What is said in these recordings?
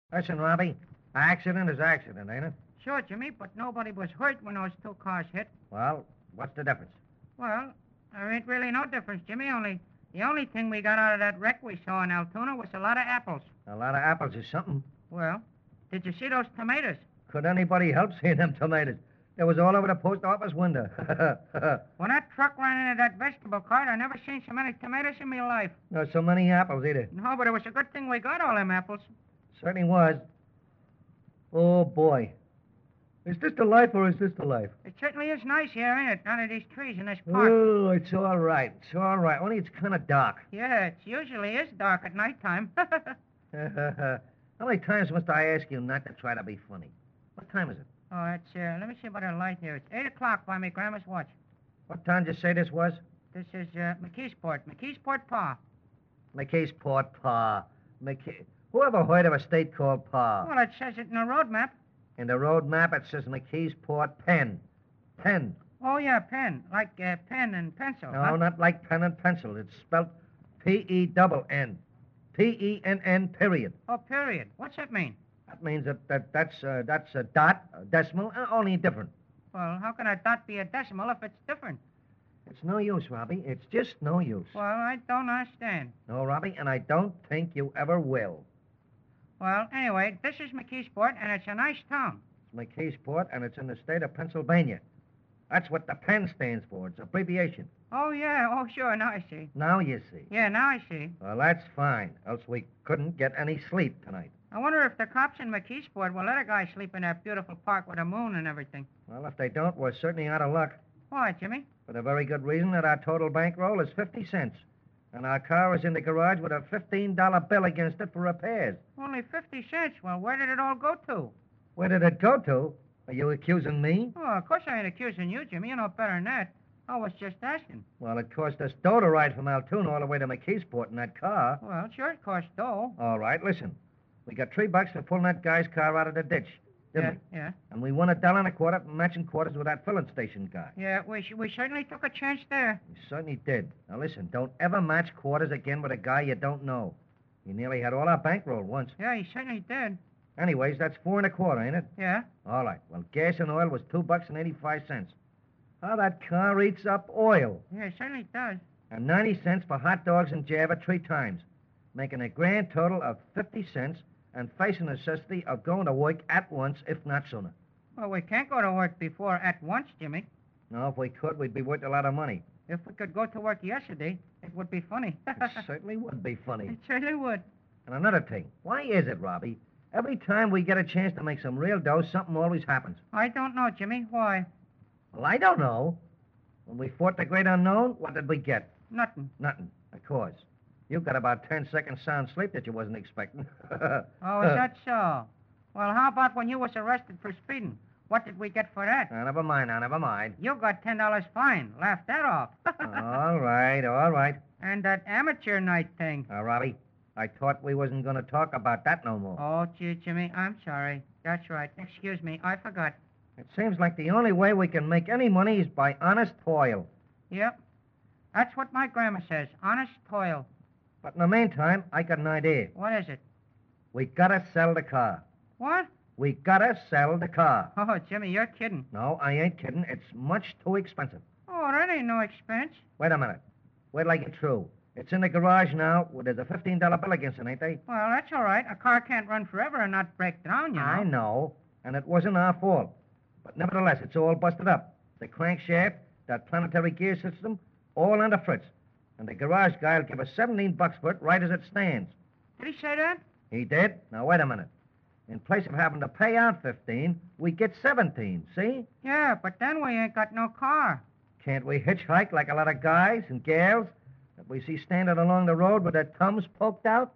Listen, Robbie, accident is accident, ain't it? Sure, Jimmy, but nobody was hurt when those two cars hit. Well, what's the difference? Well, there ain't really no difference, Jimmy. Only the only thing we got out of that wreck we saw in Altoona was a lot of apples. A lot of apples is something. Well, did you see those tomatoes? Could anybody help seeing them tomatoes? They was all over the post office window. When that truck ran into that vegetable cart, I never seen so many tomatoes in my life. Not so many apples either. No, but it was a good thing we got all them apples. Certainly was. Oh, boy. Is this the life or is this the life? It certainly is nice here, ain't it? Under these trees in this park. Oh, it's all right. It's all right. Only it's kind of dark. Yeah, it usually is dark at nighttime. How many times must I ask you not to try to be funny? What time is it? Oh, it's, let me see about a light here. It's 8 o'clock by my grandma's watch. What time did you say this was? This is, McKeesport Pa. McKeesport Pa. Who ever heard of a state called Pa? Well, it says it in the road map. In the road map, it says McKeesport Penn. Penn. Oh, yeah, pen. Like pen and pencil. No, huh? not like pen and pencil. It's spelled P-E-double-N. P-E-N-N, period. Oh, period. What's that mean? That means that's a dot, a decimal, only different. Well, how can a dot be a decimal if it's different? It's no use, Robbie. It's just no use. Well, I don't understand. No, Robbie, and I don't think you ever will. Well, anyway, this is McKeesport, and it's a nice town. It's McKeesport, and it's in the state of Pennsylvania. That's what the Penn stands for. It's abbreviation. Oh, yeah. Oh, sure. Now I see. Now you see. Yeah, now I see. Well, that's fine. Else we couldn't get any sleep tonight. I wonder if the cops in McKeesport will let a guy sleep in that beautiful park with a moon and everything. Well, if they don't, we're certainly out of luck. Why, Jimmy? For the very good reason that our total bankroll is 50 cents. And our car is in the garage with a $15 bill against it for repairs. Only 50 cents. Well, where did it all go to? Where did it go to? Are you accusing me? Oh, of course I ain't accusing you, Jimmy. You know better than that. I was just asking. Well, it cost us dough to ride from Altoona all the way to McKeesport in that car. Well, sure it cost dough. All right, listen. We got $3 for pulling that guy's car out of the ditch, didn't we? Yeah. And we won $1.25 for matching quarters with that filling station guy. Yeah, we certainly took a chance there. We certainly did. Now, listen, don't ever match quarters again with a guy you don't know. He nearly had all our bankroll once. Yeah, he certainly did. Anyways, that's $4.25, ain't it? Yeah. All right. Well, gas and oil was $2.85. How that car eats up oil. Yeah, it certainly does. And 90 cents for hot dogs and Java 3 times, making a grand total of 50 cents and facing the necessity of going to work at once, if not sooner. Well, we can't go to work before at once, Jimmy. No, if we could, we'd be worth a lot of money. If we could go to work yesterday, it would be funny. It certainly would be funny. It certainly would. And another thing, why is it, Robbie? Every time we get a chance to make some real dough, something always happens. I don't know, Jimmy. Why? Well, I don't know. When we fought the great unknown, what did we get? Nothing. Nothing, of course. You got about 10 seconds sound sleep that you wasn't expecting. Oh, is that so? Well, how about when you was arrested for speeding? What did we get for that? Never mind now, never mind. You got $10 fine. Laugh that off. All right, all right. And that amateur night thing. Robbie, I thought we wasn't going to talk about that no more. Oh, gee, Jimmy, I'm sorry. That's right. Excuse me, I forgot. It seems like the only way we can make any money is by honest toil. Yep. That's what my grandma says. Honest toil. But in the meantime, I got an idea. What is it? We gotta sell the car. What? We gotta sell the car. Oh, Jimmy, you're kidding. No, I ain't kidding. It's much too expensive. Oh, that ain't no expense. Wait a minute. Wait till I get through. It's in the garage now. Well, there's a $15 bill against it, ain't they? Well, that's all right. A car can't run forever and not break down, you know. I know. And it wasn't our fault. But nevertheless, it's all busted up. The crankshaft, that planetary gear system, all under Fritz. And the garage guy will give us $17 for it right as it stands. Did he say that? He did? Now, wait a minute. In place of having to pay out 15, we get 17, see? Yeah, but then we ain't got no car. Can't we hitchhike like a lot of guys and gals that we see standing along the road with their thumbs poked out?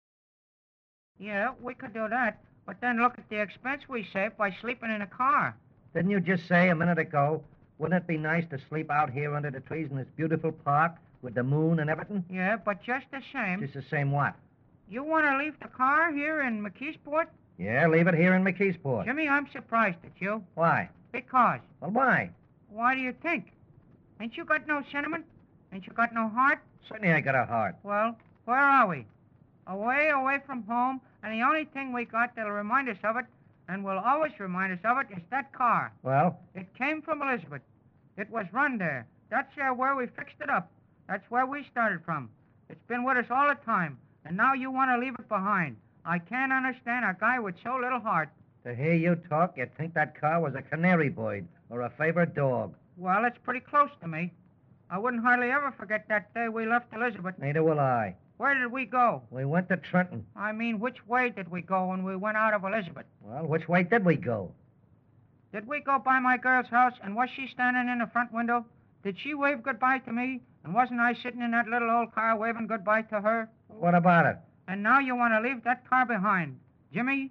Yeah, we could do that. But then look at the expense we save by sleeping in a car. Didn't you just say a minute ago, wouldn't it be nice to sleep out here under the trees in this beautiful park with the moon and everything? Yeah, but just the same. Just the same what? You want to leave the car here in McKeesport? Yeah, leave it here in McKeesport. Jimmy, I'm surprised at you. Why? Because. Well, why? Why do you think? Ain't you got no sentiment? Ain't you got no heart? Certainly I got a heart. Well, where are we? Away from home, And the only thing we got that'll remind us of it, and will always remind us of it, is that car. Well, It came from Elizabeth. It was run there. That's where we fixed it up. That's where we started from. It's been with us all the time, and now you want to leave it behind. I can't understand a guy with so little heart. to hear you talk, you'd think that car was a canary bird or a favorite dog. Well, it's pretty close to me. I wouldn't hardly ever forget that day we left Elizabeth. Neither will I. Where did we go? We went to Trenton. I mean, which way did we go when we went out of Elizabeth? Well, which way did we go? Did we go by my girl's house, and was she standing in the front window? Did she wave goodbye to me, and wasn't I sitting in that little old car waving goodbye to her? What about it? And now you want to leave that car behind. Jimmy,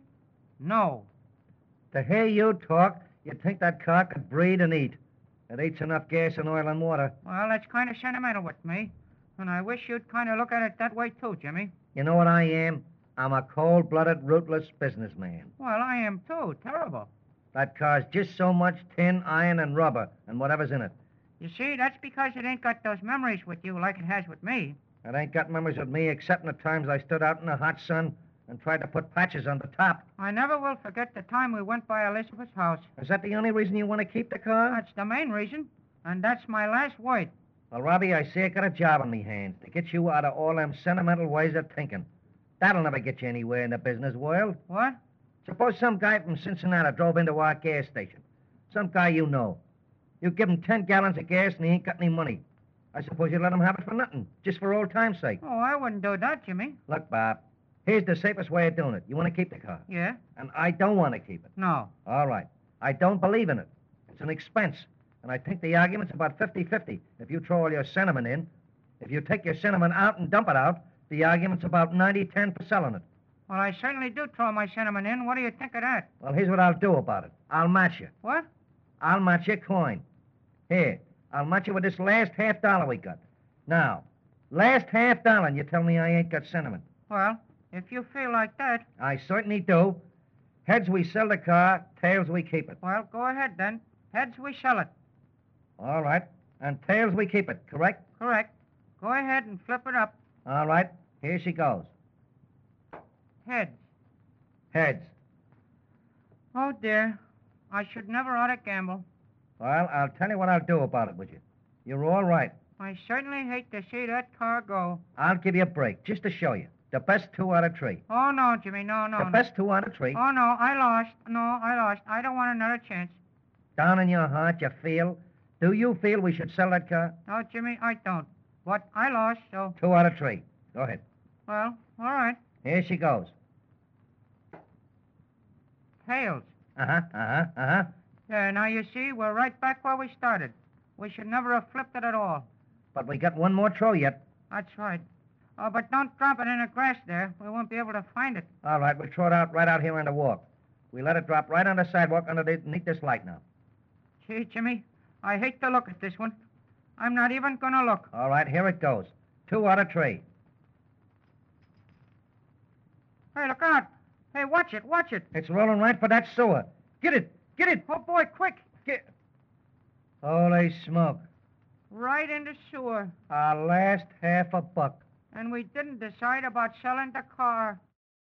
no. To hear you talk, you'd think that car could breathe and eat. It eats enough gas and oil and water. Well, that's kind of sentimental with me, and I wish you'd kind of look at it that way, too, Jimmy. You know what I am? I'm a cold-blooded, ruthless businessman. Well, I am, too. Terrible. That car's just so much tin, iron, and rubber, and whatever's in it. You see, that's because it ain't got those memories with you like it has with me. It ain't got memories of me except in the times I stood out in the hot sun and tried to put patches on the top. I never will forget the time we went by Elizabeth's house. Is that the only reason you want to keep the car? That's the main reason, and that's my last word. Well, Robbie, I see I got a job on me hands to get you out of all them sentimental ways of thinking. That'll never get you anywhere in the business world. What? Suppose some guy from Cincinnati drove into our gas station. Some guy you know. You give him 10 gallons of gas and he ain't got any money. I suppose you'd let him have it for nothing, just for old time's sake. Oh, I wouldn't do that, Jimmy. Look, Bob, here's the safest way of doing it. You want to keep the car. Yeah? And I don't want to keep it. No. All right. I don't believe in it. It's an expense. And I think the argument's about 50-50 if you throw all your sentiment in. If you take your sentiment out and dump it out, the argument's about 90-10 for selling it. Well, I certainly do throw my sentiment in. What do you think of that? Well, here's what I'll do about it. I'll match you. What? I'll match your coin. Here, I'll match you with this last $half we got. Now, last $half, and you tell me I ain't got sentiment. Well, if you feel like that, I certainly do. Heads, we sell the car. Tails, we keep it. well, go ahead then. Heads, we sell it. All right. And tails, we keep it, correct? Correct. Go ahead and flip it up. All right. Here she goes. Heads. Heads. Oh, dear. I should never ought to gamble. Well, I'll tell you what I'll do about it, would you? You're all right. I certainly hate to see that car go. I'll give you a break, just to show you. The best 2 out of 3. Oh, no, Jimmy, no. The best 2 out of 3. Oh, no, I lost. No, I lost. I don't want another chance. Down in your heart, you feel? Do you feel we should sell that car? No, Jimmy, I don't. But I lost, so... 2 out of 3. Go ahead. Well, all right. Here she goes. Tails. Uh-huh. Yeah, now you see, we're right back where we started. We should never have flipped it at all. But we got one more throw yet. That's right. Oh, but don't drop it in the grass there. We won't be able to find it. All right, we'll throw it out right out here on the walk. We let it drop right on the sidewalk underneath this light now. Gee, Jimmy, I hate to look at this one. I'm not even going to look. All right, here it goes. 2 out of 3. Hey, look out. Hey, watch it. It's rolling right for that sewer. Get it. Oh, boy, quick. Holy smoke. Right in the sewer. Our last $1/2. And we didn't decide about selling the car.